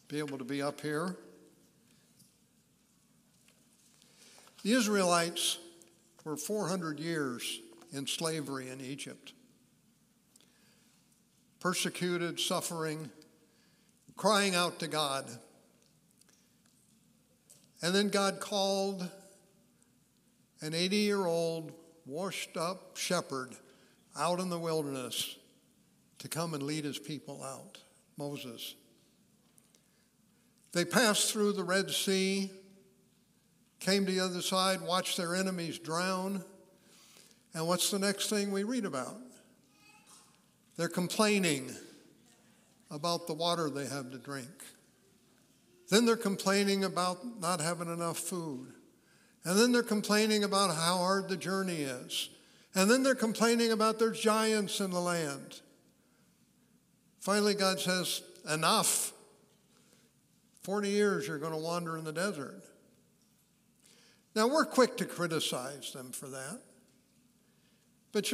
be able to be up here. The Israelites were 400 years in slavery in Egypt. Persecuted, suffering, crying out to God. And then God called an 80-year-old, washed-up shepherd out in the wilderness to come and lead his people out, Moses. They passed through the Red Sea, came to the other side, watched their enemies drown, and what's the next thing we read about? They're complaining about the water they have to drink. Then they're complaining about not having enough food. And then they're complaining about how hard the journey is. And then they're complaining about there's giants in the land. Finally, God says, enough. 40 years you're going to wander in the desert. Now, we're quick to criticize them for that. But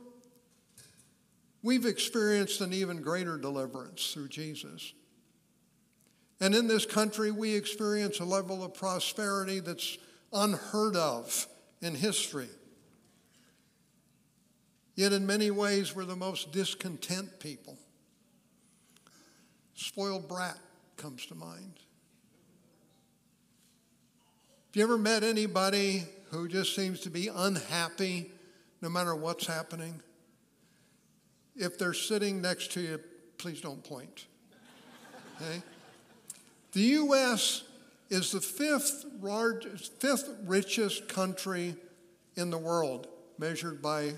we've experienced an even greater deliverance through Jesus. And in this country, we experience a level of prosperity that's unheard of in history. Yet in many ways, we're the most discontent people. Spoiled brat comes to mind. Have you ever met anybody who just seems to be unhappy no matter what's happening? If they're sitting next to you, please don't point. Okay? The U.S. is the fifth richest country in the world, measured by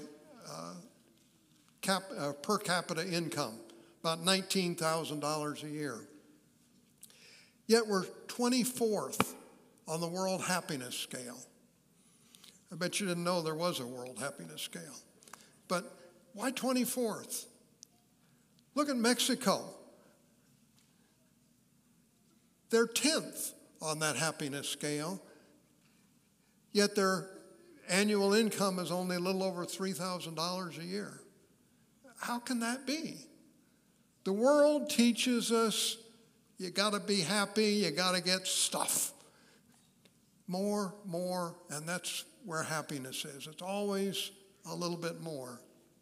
per capita income, about $19,000 a year. Yet we're 24th on the World Happiness Scale. I bet you didn't know there was a World Happiness Scale. But why 24th? Look at Mexico. They're 10th on that happiness scale, yet their annual income is only a little over $3,000 a year. How can that be? The world teaches us you got to be happy, you got to get stuff. More, and that's where happiness is. It's always a little bit more.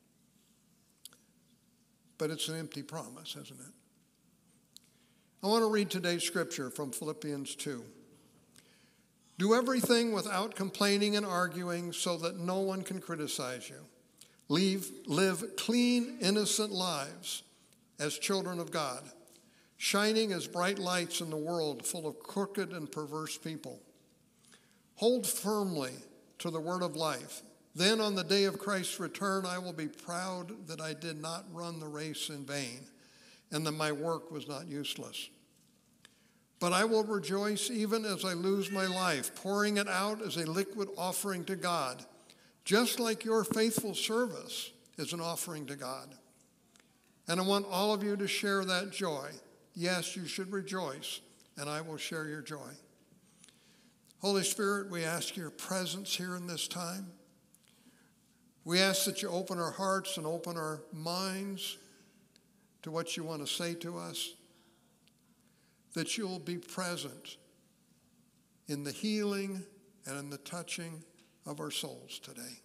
But it's an empty promise, isn't it? I want to read today's scripture from Philippians 2. Do everything without complaining and arguing so that no one can criticize you. Live clean, innocent lives as children of God, shining as bright lights in the world full of crooked and perverse people. Hold firmly to the word of life. Then on the day of Christ's return, I will be proud that I did not run the race in vain and that my work was not useless. But I will rejoice even as I lose my life, pouring it out as a liquid offering to God, just like your faithful service is an offering to God. And I want all of you to share that joy. Yes, you should rejoice, and I will share your joy. Holy Spirit, we ask your presence here in this time. We ask that you open our hearts and open our minds to what you want to say to us, that you'll be present in the healing and in the touching of our souls today.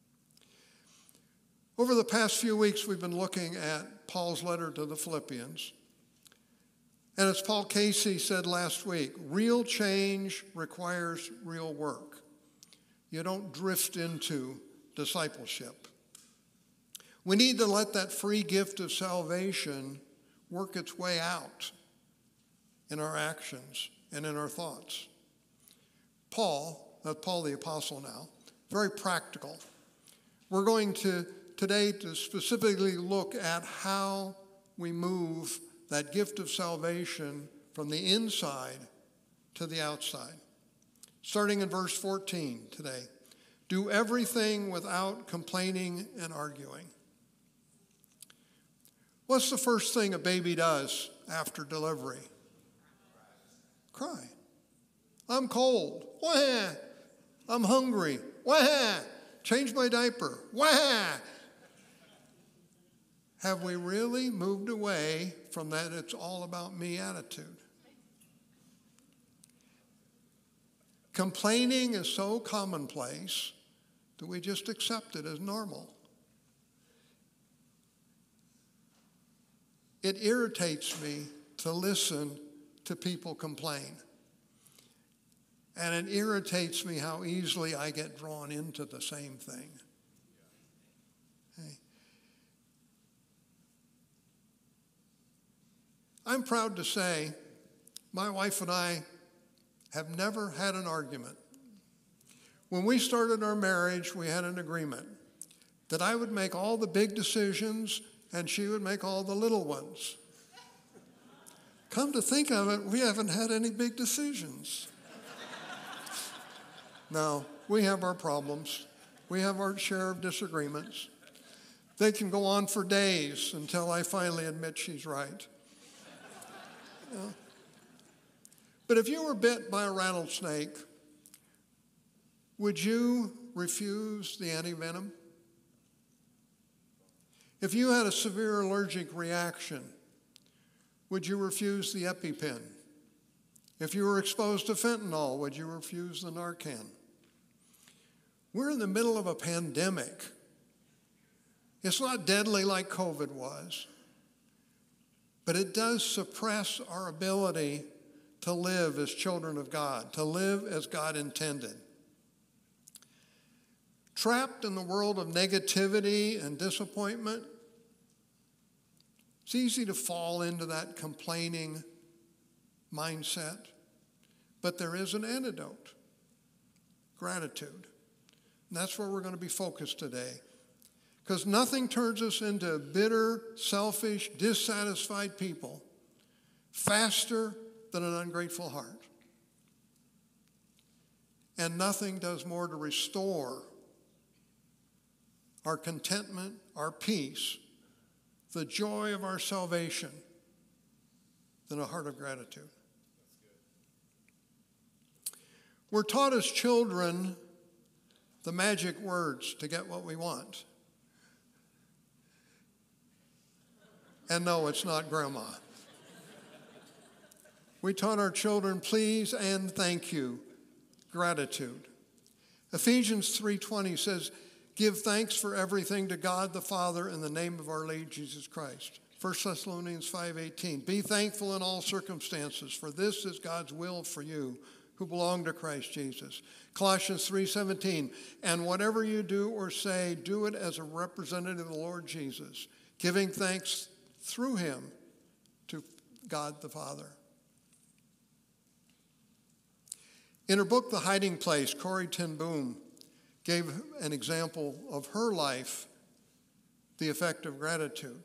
Over the past few weeks, we've been looking at Paul's letter to the Philippians. And as Paul Casey said last week, real change requires real work. You don't drift into discipleship. We need to let that free gift of salvation work its way out in our actions and in our thoughts. Paul the Apostle now, very practical. We're going to today to specifically look at how we move that gift of salvation from the inside to the outside. Starting in verse 14 today. Do everything without complaining and arguing. What's the first thing a baby does after delivery? Cry. I'm cold. Wah! I'm hungry. Wah! Change my diaper. Wah! Have we really moved away from that it's all about me attitude? Complaining is so commonplace that we just accept it as normal. It irritates me to listen to people complain. And it irritates me how easily I get drawn into the same thing. Okay. I'm proud to say my wife and I have never had an argument. When we started our marriage, we had an agreement that I would make all the big decisions and she would make all the little ones. Come to think of it, we haven't had any big decisions. No, we have our problems. We have our share of disagreements. They can go on for days until I finally admit she's right. You know? But if you were bit by a rattlesnake, would you refuse the antivenom? If you had a severe allergic reaction, would you refuse the EpiPen? If you were exposed to fentanyl, would you refuse the Narcan? We're in the middle of a pandemic. It's not deadly like COVID was, but it does suppress our ability to live as children of God, to live as God intended. Trapped in the world of negativity and disappointment, it's easy to fall into that complaining mindset, but there is an antidote: gratitude. And that's where we're going to be focused today, because nothing turns us into bitter, selfish, dissatisfied people faster than an ungrateful heart. And nothing does more to restore our contentment, our peace, the joy of our salvation than a heart of gratitude. We're taught as children the magic words to get what we want. And no, it's not grandma. We taught our children please and thank you, gratitude. Ephesians 3:20 says, give thanks for everything to God the Father in the name of our Lord Jesus Christ. 1 Thessalonians 5:18, be thankful in all circumstances, for this is God's will for you who belong to Christ Jesus. Colossians 3:17, and whatever you do or say, do it as a representative of the Lord Jesus, giving thanks through him to God the Father. In her book, The Hiding Place, Corrie ten Boom gave an example of her life, the effect of gratitude.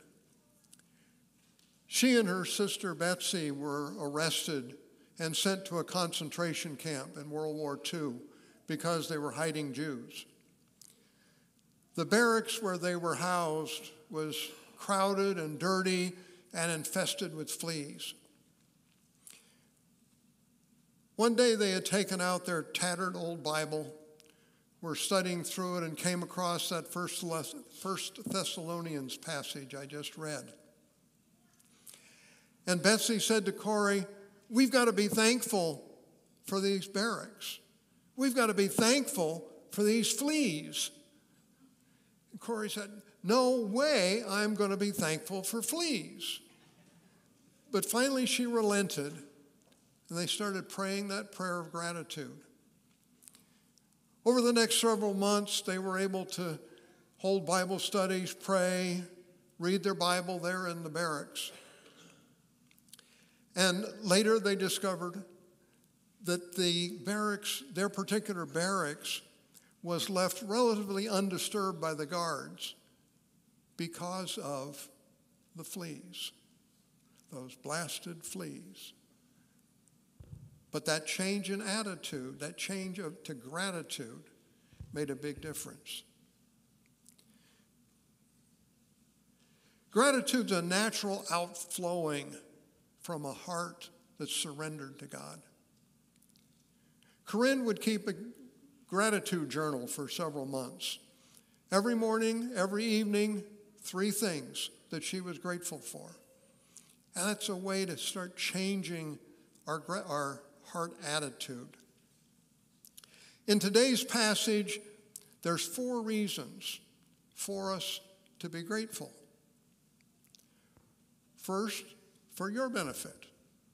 She and her sister Betsy were arrested and sent to a concentration camp in World War II because they were hiding Jews. The barracks where they were housed was crowded and dirty and infested with fleas. One day they had taken out their tattered old Bible, were studying through it, and came across that First Thessalonians passage I just read. And Betsy said to Corrie, we've got to be thankful for these barracks. We've got to be thankful for these fleas. And Corrie said, no way I'm going to be thankful for fleas. But finally she relented, and they started praying that prayer of gratitude. Over the next several months, they were able to hold Bible studies, pray, read their Bible there in the barracks. And later they discovered that the barracks, their particular barracks, was left relatively undisturbed by the guards because of the fleas, those blasted fleas. But that change in attitude, that change to gratitude, made a big difference. Gratitude's a natural outflowing from a heart that's surrendered to God. Corinne would keep a gratitude journal for several months. Every morning, every evening, 3 things that she was grateful for. And that's a way to start changing our heart attitude. In today's passage, there's 4 reasons for us to be grateful. First, for your benefit.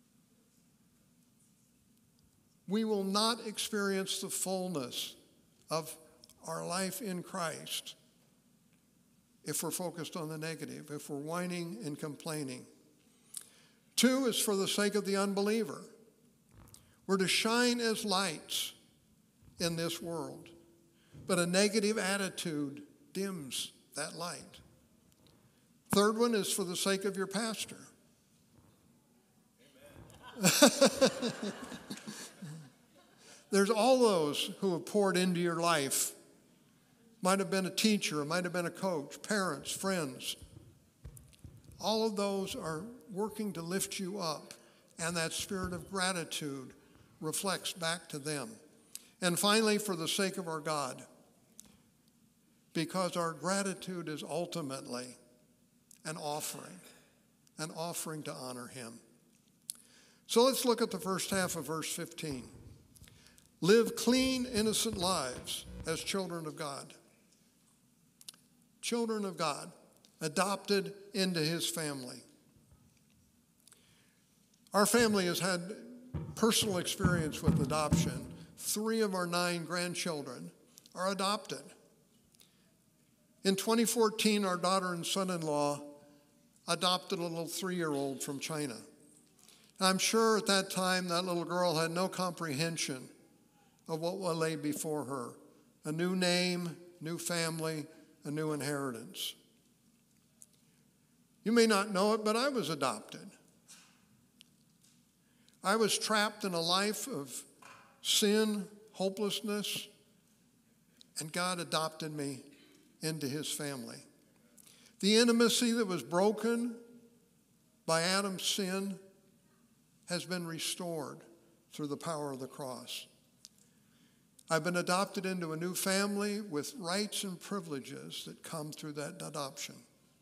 We will not experience the fullness of our life in Christ if we're focused on the negative, if we're whining and complaining. 2 is for the sake of the unbeliever. We're to shine as lights in this world, but a negative attitude dims that light. 3rd one is for the sake of your pastor. There's all those who have poured into your life. Might have been a teacher, might have been a coach, parents, friends. All of those are working to lift you up, and that spirit of gratitude reflects back to them. And finally, for the sake of our God, because our gratitude is ultimately an offering to honor him. So let's look at the first half of verse 15. Live clean, innocent lives as children of God. Children of God, adopted into his family. Our family has had personal experience with adoption. 3 of our 9 grandchildren are adopted. In 2014, our daughter and son-in-law adopted a little 3-year-old from China. I'm sure at that time that little girl had no comprehension of what lay before her. A new name, new family, a new inheritance. You may not know it, but I was adopted. I was trapped in a life of sin, hopelessness, and God adopted me into his family. The intimacy that was broken by Adam's sin has been restored through the power of the cross. I've been adopted into a new family with rights and privileges that come through that adoption.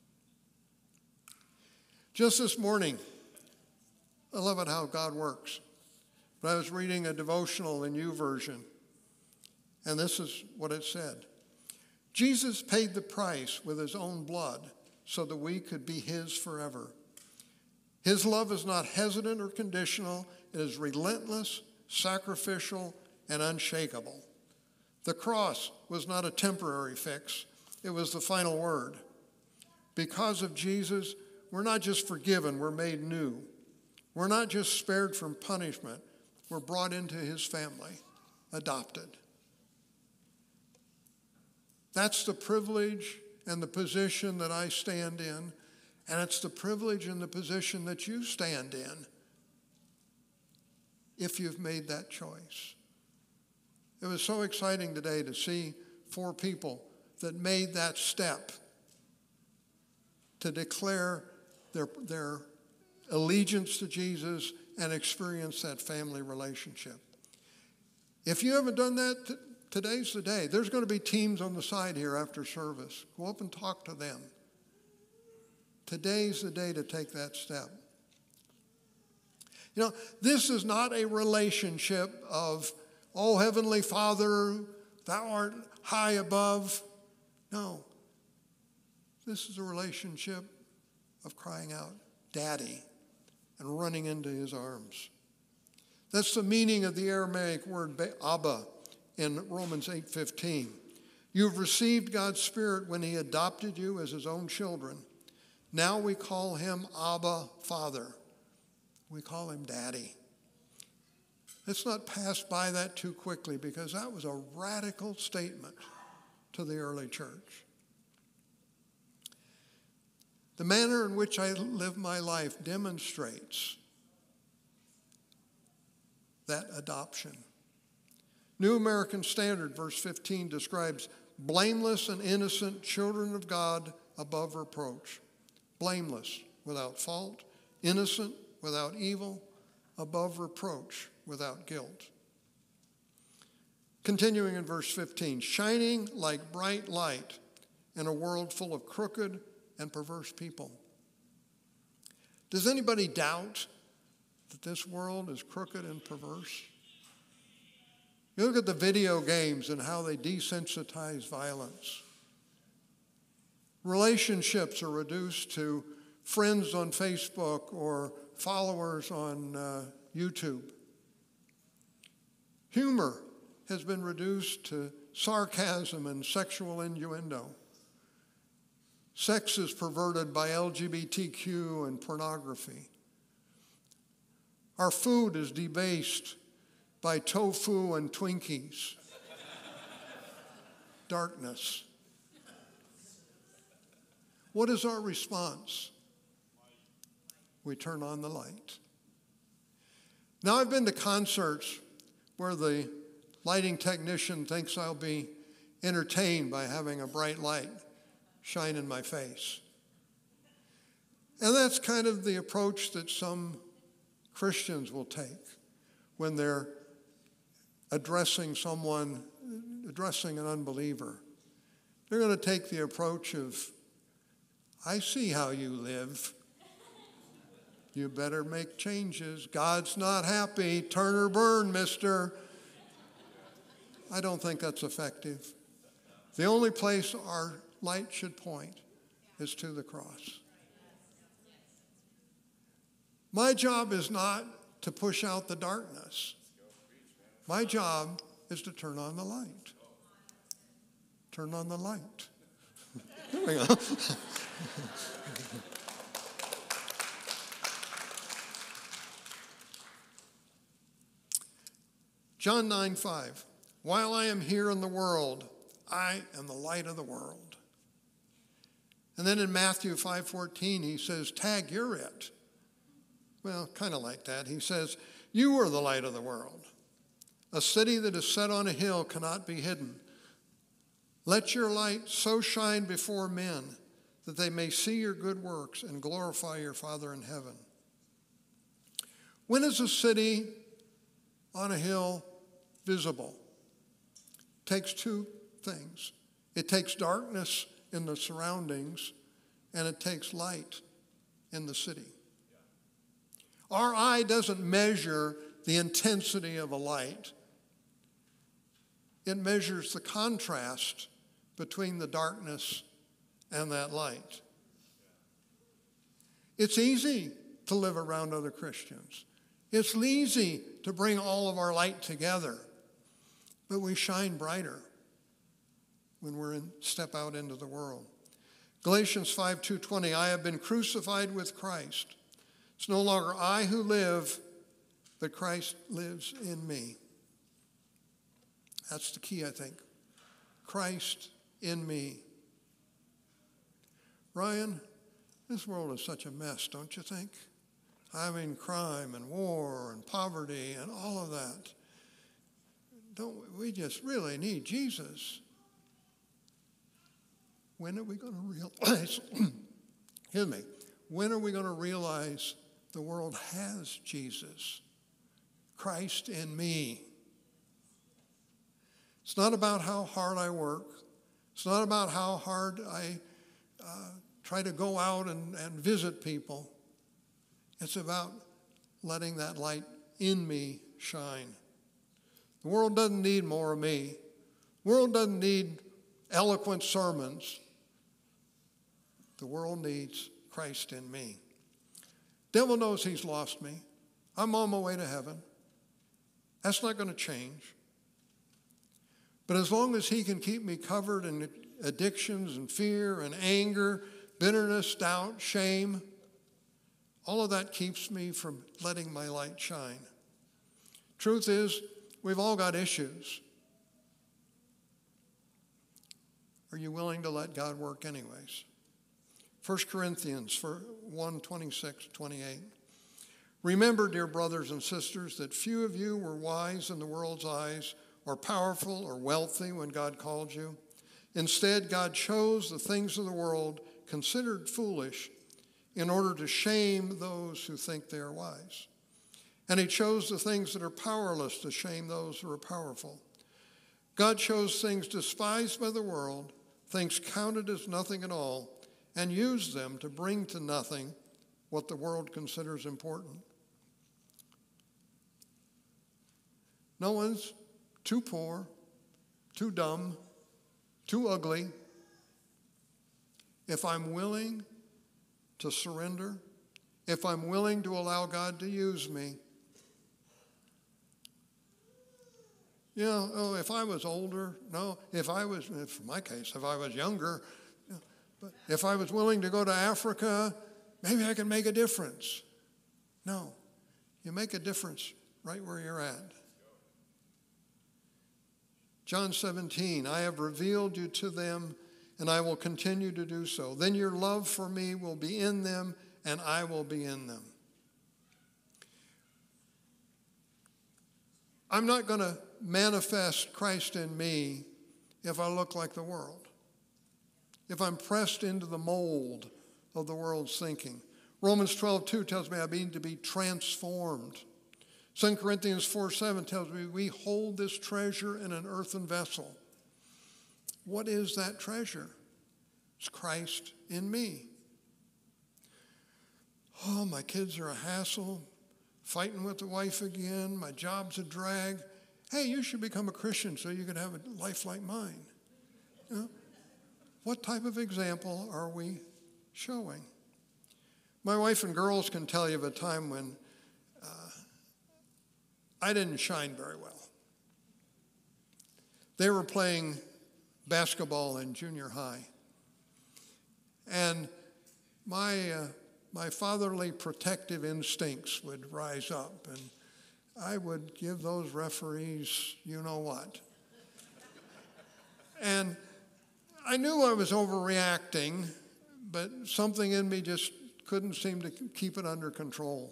Just this morning, I love it how God works. But I was reading a devotional in YouVersion, and this is what it said. Jesus paid the price with his own blood so that we could be his forever. His love is not hesitant or conditional. It is relentless, sacrificial, and unshakable. The cross was not a temporary fix. It was the final word. Because of Jesus, we're not just forgiven, we're made new. We're not just spared from punishment, we're brought into his family, adopted. That's the privilege and the position that I stand in, and it's the privilege and the position that you stand in if you've made that choice. It was so exciting today to see 4 people that made that step to declare their allegiance to Jesus and experience that family relationship. If you haven't done that, today's the day. There's going to be teams on the side here after service. Go up and talk to them. Today's the day to take that step. You know, this is not a relationship of, oh, Heavenly Father, thou art high above. No. This is a relationship of crying out, Daddy, and running into his arms. That's the meaning of the Aramaic word Abba in Romans 8:15. You've received God's Spirit when he adopted you as his own children. Now we call him Abba, Father. We call him Daddy. Let's not pass by that too quickly because that was a radical statement to the early church. The manner in which I live my life demonstrates that adoption. New American Standard, verse 15, describes blameless and innocent children of God above reproach. Blameless, without fault, innocent, without evil, above reproach, without guilt. Continuing in verse 15, shining like bright light in a world full of crooked and perverse people. Does anybody doubt that this world is crooked and perverse? You look at the video games and how they desensitize violence. Relationships are reduced to friends on Facebook or followers on YouTube. Humor has been reduced to sarcasm and sexual innuendo. Sex is perverted by LGBTQ and pornography. Our food is debased by tofu and Twinkies. Darkness. What is our response? We turn on the light. Now, I've been to concerts where the lighting technician thinks I'll be entertained by having a bright light shine in my face. And that's kind of the approach that some Christians will take when they're addressing an unbeliever. They're going to take the approach of, I see how you live. You better make changes. God's not happy. Turn or burn, mister. I don't think that's effective. The only place our light should point is to the cross. My job is not to push out the darkness. My job is to turn on the light. Turn on the light. There we go. John 9:5. While I am here in the world, I am the light of the world. And then in Matthew 5:14, he says, tag, you're it. Well, kind of like that. He says, you are the light of the world. A city that is set on a hill cannot be hidden. Let your light so shine before men that they may see your good works and glorify your Father in heaven. When is a city on a hill visible? It takes two things. It takes darkness in the surroundings, and it takes light in the city. Our eye doesn't measure the intensity of a light. It measures the contrast between the darkness and that light. It's easy to live around other Christians. It's easy to bring all of our light together, but we shine brighter when we step out into the world. Galatians 5:2-20, I have been crucified with Christ. It's no longer I who live, but Christ lives in me. That's the key, I think. Christ in me. Ryan, this world is such a mess, don't you think? I mean, crime and war and poverty and all of that. We just really need Jesus. When are we going to realize, excuse me, when are we going to realize the world has Jesus? Christ in me. It's not about how hard I work. It's not about how hard I try to go out and visit people. It's about letting that light in me shine. The world doesn't need more of me. The world doesn't need eloquent sermons. The world needs Christ in me. Devil knows he's lost me. I'm on my way to heaven. That's not going to change. But as long as he can keep me covered in addictions and fear and anger, bitterness, doubt, shame, all of that keeps me from letting my light shine. Truth is, we've all got issues. Are you willing to let God work anyways? 1 Corinthians 1:26-28. Remember, dear brothers and sisters, that few of you were wise in the world's eyes, or powerful or wealthy when God called you. Instead, God chose the things of the world, considered foolish, in order to shame those who think they are wise. And he chose the things that are powerless to shame those who are powerful. God chose things despised by the world, things counted as nothing at all, and used them to bring to nothing what the world considers important. No one's too poor, too dumb, too ugly, if I'm willing to surrender, if I'm willing to allow God to use me, if I was older, no, in my case, if I was younger, but if I was willing to go to Africa, maybe I can make a difference. No, you make a difference right where you're at. John 17, I have revealed you to them, and I will continue to do so. Then your love for me will be in them, and I will be in them. I'm not going to manifest Christ in me if I look like the world, if I'm pressed into the mold of the world's thinking. Romans 12:2 tells me I need to be transformed. 2 Corinthians 4:7 tells me we hold this treasure in an earthen vessel. What is that treasure? It's Christ in me. Oh, my kids are a hassle. Fighting with the wife again. My job's a drag. Hey, you should become a Christian so you can have a life like mine. What type of example are we showing? My wife and girls can tell you of a time when I didn't shine very well. They were playing basketball in junior high. And my fatherly protective instincts would rise up, and I would give those referees you know what. And I knew I was overreacting, but something in me just couldn't seem to keep it under control.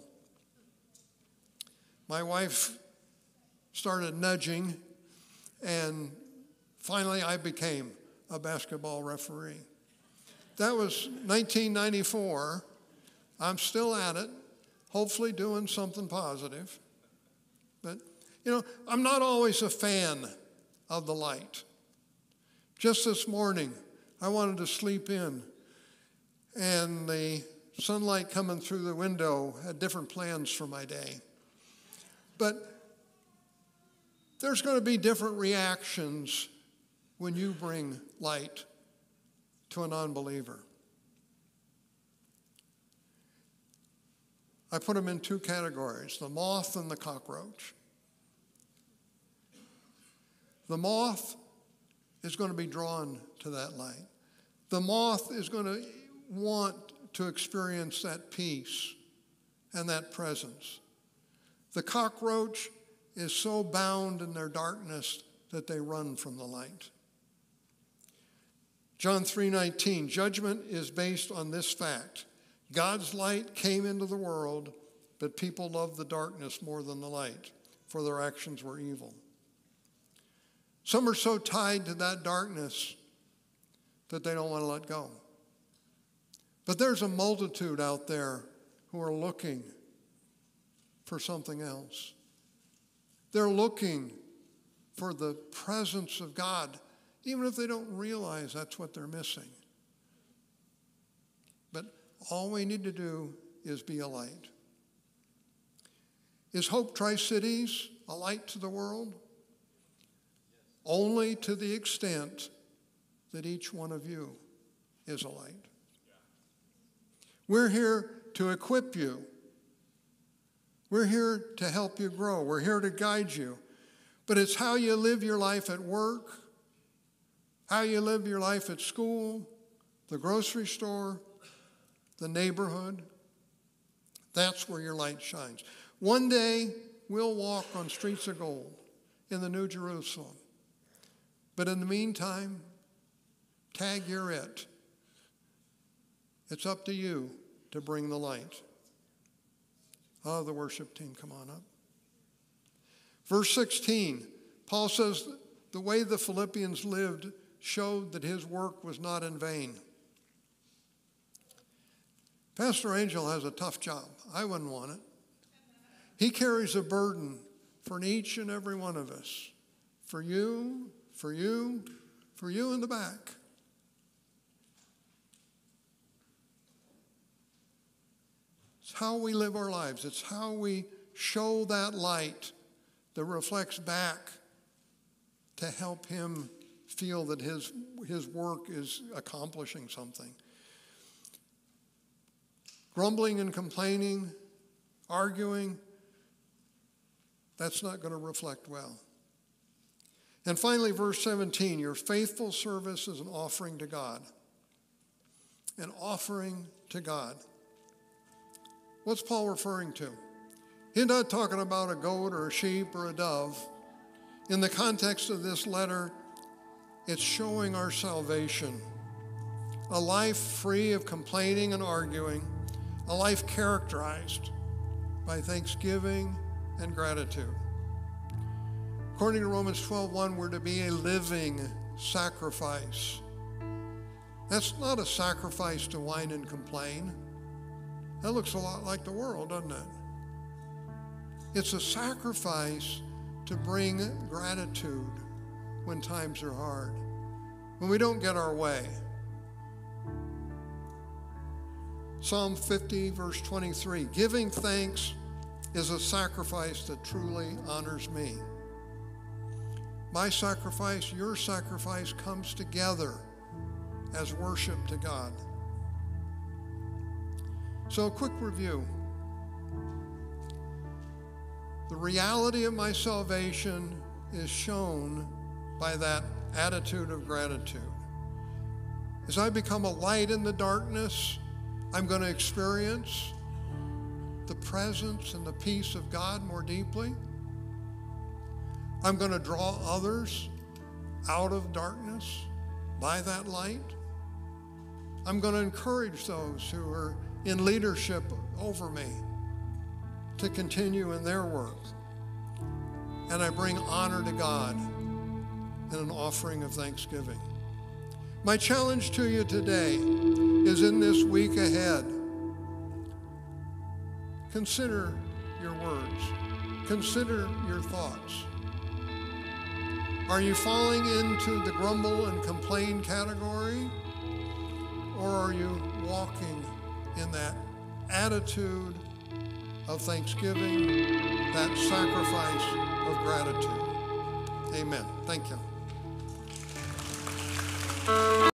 My wife started nudging, and finally I became a basketball referee. That was 1994. I'm still at it, hopefully doing something positive. But, I'm not always a fan of the light. Just this morning, I wanted to sleep in, and the sunlight coming through the window had different plans for my day. But there's going to be different reactions when you bring light to an unbeliever. I put them in two categories, the moth and the cockroach. The moth is going to be drawn to that light. The moth is going to want to experience that peace and that presence. The cockroach is so bound in their darkness that they run from the light. John 3:19, judgment is based on this fact. God's light came into the world, but people loved the darkness more than the light, for their actions were evil. Some are so tied to that darkness that they don't want to let go. But there's a multitude out there who are looking for something else. They're looking for the presence of God, even if they don't realize that's what they're missing. But all we need to do is be a light. Is Hope Tri-Cities a light to the world? Only to the extent that each one of you is a light. We're here to equip you. We're here to help you grow. We're here to guide you. But it's how you live your life at work, how you live your life at school, the grocery store, the neighborhood. That's where your light shines. One day, we'll walk on streets of gold in the New Jerusalem. But in the meantime, tag you're it. It's up to you to bring the light. Oh, the worship team, come on up. Verse 16, Paul says, the way the Philippians lived showed that his work was not in vain. Pastor Angel has a tough job. I wouldn't want it. He carries a burden for each and every one of us. For you, for you, for you in the back. It's how we live our lives. It's how we show that light that reflects back to help him feel that his work is accomplishing something. Grumbling and complaining, arguing, that's not going to reflect well. And finally, verse 17, your faithful service is an offering to God. An offering to God. What's Paul referring to? He's not talking about a goat or a sheep or a dove. In the context of this letter, it's showing our salvation. A life free of complaining and arguing, a life characterized by thanksgiving and gratitude. According to Romans 12:1, we're to be a living sacrifice. That's not a sacrifice to whine and complain. That looks a lot like the world, doesn't it? It's a sacrifice to bring gratitude when times are hard, when we don't get our way. Psalm 50, verse 23, giving thanks is a sacrifice that truly honors me. My sacrifice, your sacrifice comes together as worship to God. So a quick review. The reality of my salvation is shown by that attitude of gratitude. As I become a light in the darkness, I'm going to experience the presence and the peace of God more deeply. I'm going to draw others out of darkness by that light. I'm going to encourage those who are in leadership over me to continue in their work. And I bring honor to God in an offering of thanksgiving. My challenge to you today is in this week ahead, consider your words. Consider your thoughts. Are you falling into the grumble and complain category? Or are you walking in that attitude of thanksgiving, that sacrifice of gratitude? Amen. Thank you.